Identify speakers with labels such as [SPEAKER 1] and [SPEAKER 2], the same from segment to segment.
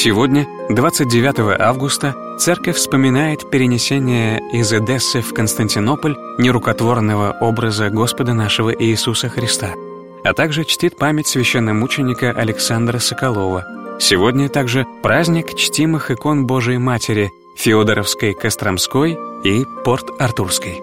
[SPEAKER 1] Сегодня, 29 августа, Церковь вспоминает перенесение из Эдессы в Константинополь нерукотворного образа Господа нашего Иисуса Христа, а также чтит память священномученика Александра Соколова. Сегодня также праздник чтимых икон Божией Матери Феодоровской, Костромской и Порт-Артурской.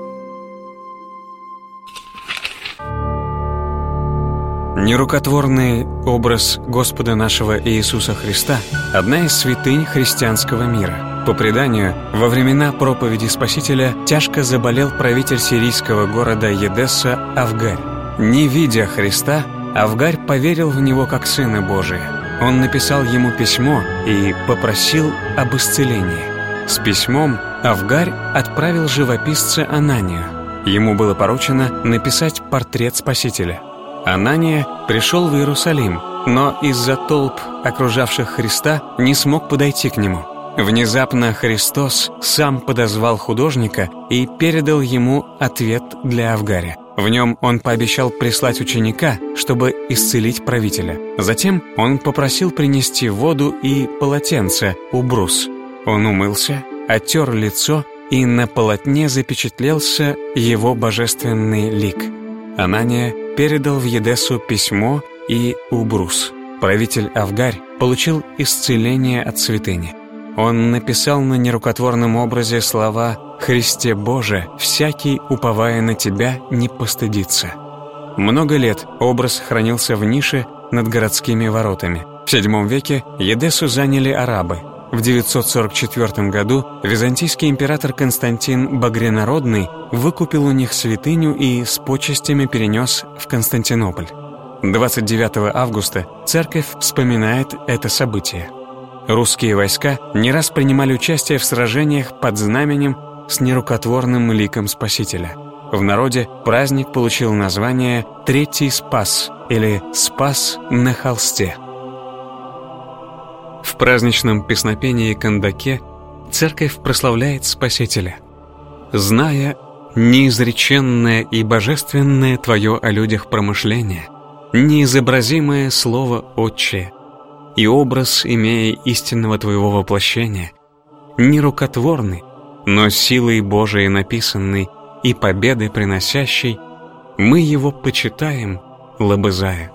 [SPEAKER 1] Нерукотворный образ Господа нашего Иисуса Христа – одна из святынь христианского мира. По преданию, во времена проповеди Спасителя тяжко заболел правитель сирийского города Едесса Авгарь. Не видя Христа, Авгарь поверил в него как Сына Божия. Он написал ему письмо и попросил об исцелении. С письмом Авгарь отправил живописца Ананию. Ему было поручено написать портрет Спасителя. Анания пришел в Иерусалим, но из-за толп, окружавших Христа, не смог подойти к нему. Внезапно Христос сам подозвал художника и передал ему ответ для Авгаря. В нем он пообещал прислать ученика, чтобы исцелить правителя. Затем он попросил принести воду и полотенце, убрус. Он умылся, оттер лицо, и на полотне запечатлелся его божественный лик. Анания передал в Едессу письмо и убрус. Правитель Авгарь получил исцеление от святыни. Он написал на нерукотворном образе слова «Христе Боже, всякий, уповая на Тебя, не постыдится». Много лет образ хранился в нише над городскими воротами. В VII веке Едессу заняли арабы. В 944 году византийский император Константин Багрянародный выкупил у них святыню и с почестями перенес в Константинополь. 29 августа церковь вспоминает это событие. Русские войска не раз принимали участие в сражениях под знаменем с нерукотворным ликом Спасителя. В народе праздник получил название «Третий Спас» или «Спас на холсте». В праздничном песнопении «Кандаке» церковь прославляет Спасителя. «Зная неизреченное и божественное Твое о людях промышление, неизобразимое Слово Отчее, и образ, имея истинного Твоего воплощения, нерукотворный, но силой Божией написанный и победы приносящий, мы его почитаем, лобызая».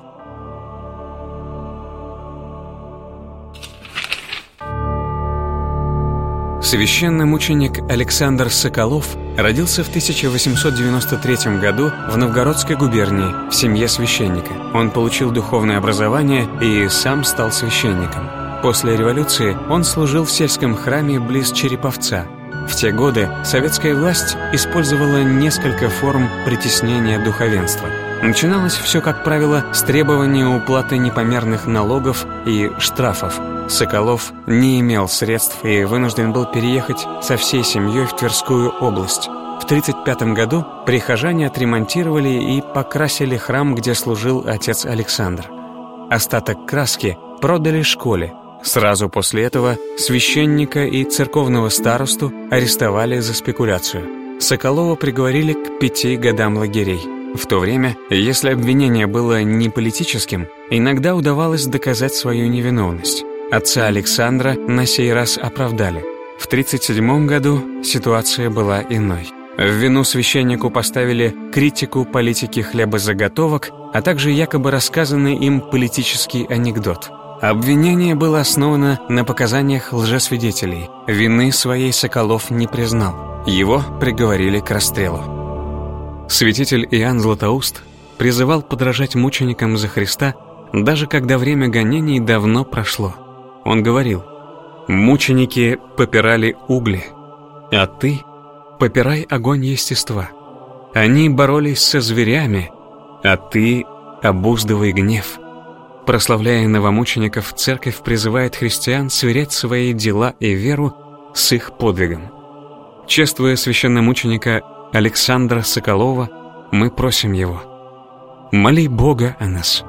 [SPEAKER 1] Священномученик Александр Соколов родился в 1893 году в Новгородской губернии в семье священника. Он получил духовное образование и сам стал священником. После революции он служил в сельском храме близ Череповца. В те годы советская власть использовала несколько форм притеснения духовенства. Начиналось все, как правило, с требования уплаты непомерных налогов и штрафов. Соколов не имел средств и вынужден был переехать со всей семьей в Тверскую область. В 1935 году прихожане отремонтировали и покрасили храм, где служил отец Александр. Остаток краски продали школе. Сразу после этого священника и церковного старосту арестовали за спекуляцию. Соколова приговорили к 5 годам лагерей. В то время, если обвинение было не политическим, иногда удавалось доказать свою невиновность. Отца Александра на сей раз оправдали. В 1937 году ситуация была иной. В вину священнику поставили критику политики хлебозаготовок, а также якобы рассказанный им политический анекдот. Обвинение было основано на показаниях лжесвидетелей. Вины своей Соколов не признал. Его приговорили к расстрелу. Святитель Иоанн Златоуст призывал подражать мученикам за Христа, даже когда время гонений давно прошло. Он говорил: «Мученики попирали угли, а ты попирай огонь естества. Они боролись со зверями, а ты обуздывай гнев». Прославляя новомучеников, церковь призывает христиан сверять свои дела и веру с их подвигом. Чествуя священномученика Александра Соколова, мы просим его: моли Бога о нас.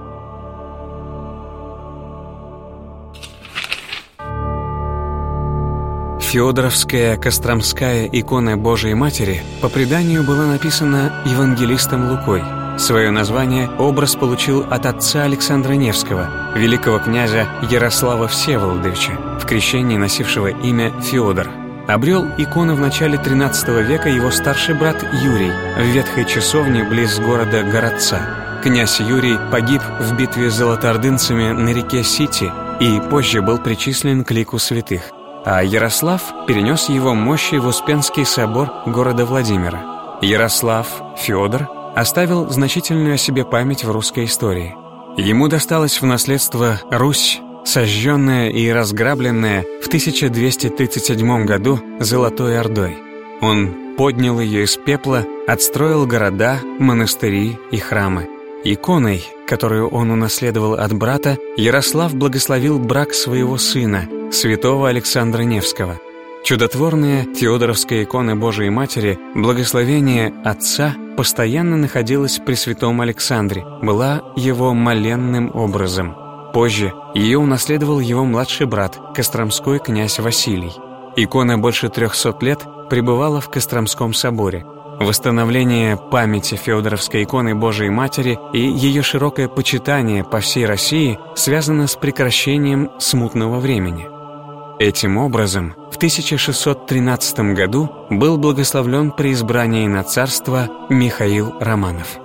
[SPEAKER 1] Феодоровская Костромская икона Божией Матери по преданию была написана евангелистом Лукой. Свое название образ получил от отца Александра Невского, великого князя Ярослава Всеволодовича, в крещении носившего имя Феодор. Обрел икону в начале XIII века его старший брат Юрий в ветхой часовне близ города Городца. Князь Юрий погиб в битве с золотоордынцами на реке Сити и позже был причислен к лику святых, а Ярослав перенес его мощи в Успенский собор города Владимира. Ярослав Феодор оставил значительную о себе память в русской истории. Ему досталось в наследство Русь, сожженная и разграбленная в 1237 году Золотой Ордой. Он поднял ее из пепла, отстроил города, монастыри и храмы. Иконой, которую он унаследовал от брата, Ярослав благословил брак своего сына, святого Александра Невского. Чудотворная Феодоровская икона Божией Матери, благословение Отца, постоянно находилась при святом Александре, была его моленным образом. Позже ее унаследовал его младший брат, костромской князь Василий. Икона больше 300 лет пребывала в Костромском соборе. Восстановление памяти Феодоровской иконы Божией Матери и ее широкое почитание по всей России связано с прекращением смутного времени. Этим образом, в 1613 году был благословлен при избрании на царство Михаил Романов.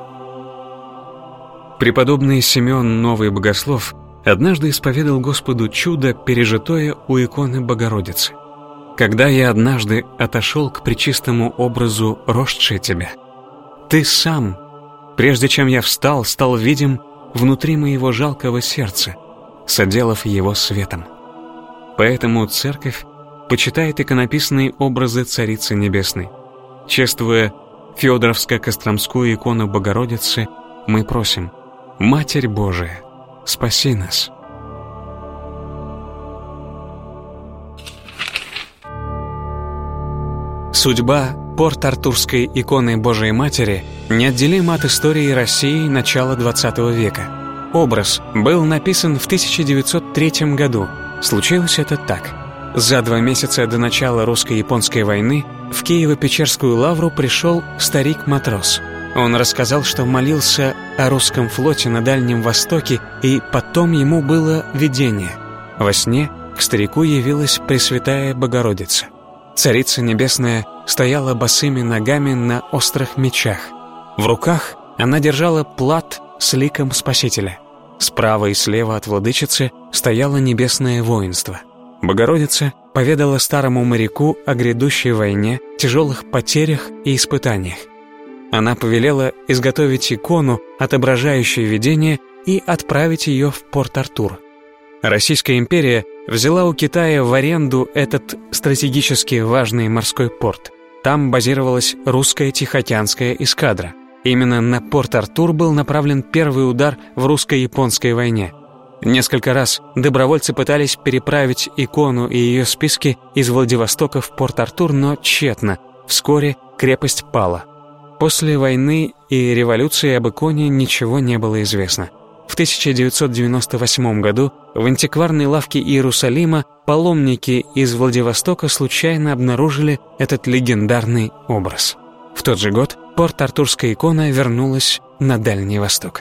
[SPEAKER 1] Преподобный Симеон Новый Богослов однажды исповедал Господу чудо, пережитое у иконы Богородицы. «Когда я однажды отошел к пречистому образу ростшей тебя, ты сам, прежде чем я встал, стал видим внутри моего жалкого сердца, соделав его светом. Поэтому Церковь почитает иконописные образы Царицы Небесной. Чествуя Феодоровско-Костромскую икону Богородицы, мы просим: Матерь Божия, спаси нас». Судьба Порт-Артурской иконы Божией Матери неотделима от истории России начала XX века. Образ был написан в 1903 году. Случилось это так. За 2 месяца до начала русско-японской войны в Киево-Печерскую лавру пришел старик-матрос. Он рассказал, что молился о русском флоте на Дальнем Востоке, и потом ему было видение. Во сне к старику явилась Пресвятая Богородица. Царица Небесная стояла босыми ногами на острых мечах. В руках она держала плат с ликом Спасителя. Справа и слева от владычицы стояло небесное воинство. Богородица поведала старому моряку о грядущей войне, тяжелых потерях и испытаниях. Она повелела изготовить икону, отображающую видение, и отправить ее в Порт-Артур. Российская империя взяла у Китая в аренду этот стратегически важный морской порт. Там базировалась русская Тихоокеанская эскадра. Именно на Порт-Артур был направлен первый удар в русско-японской войне. Несколько раз добровольцы пытались переправить икону и ее списки из Владивостока в Порт-Артур, но тщетно. Вскоре крепость пала. После войны и революции об иконе ничего не было известно. В 1998 году в антикварной лавке Иерусалима паломники из Владивостока случайно обнаружили этот легендарный образ. В тот же год Порт-Артурская икона вернулась на Дальний Восток.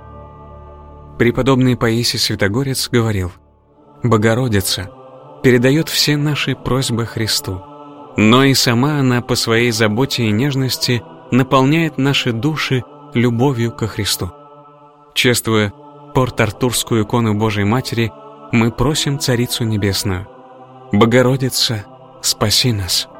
[SPEAKER 1] Преподобный Паисий Святогорец говорил: «Богородица передает все наши просьбы Христу, но и сама она по своей заботе и нежности наполняет наши души любовью ко Христу». Чествуя Порт-Артурскую икону Божией Матери, мы просим Царицу Небесную: Богородица, спаси нас.